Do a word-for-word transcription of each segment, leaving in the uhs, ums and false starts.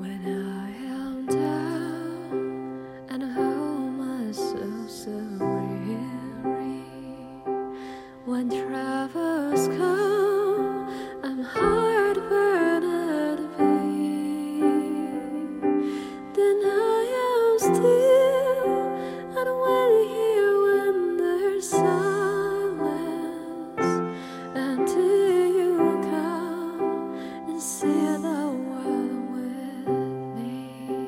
When I am down and hold myself so weary, when troubles come, I'm heartburn at be. Then I am still and wait here when there's silence until you come and see the world with me.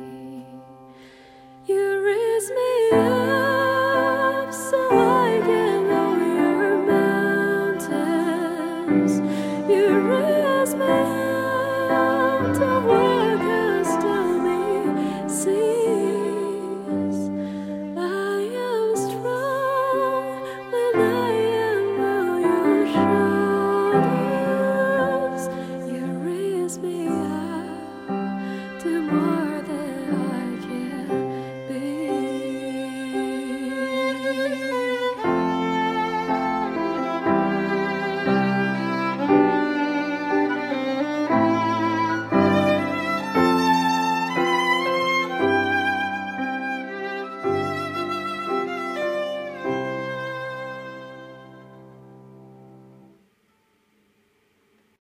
You raise me up so I can over mountains. You raise me up to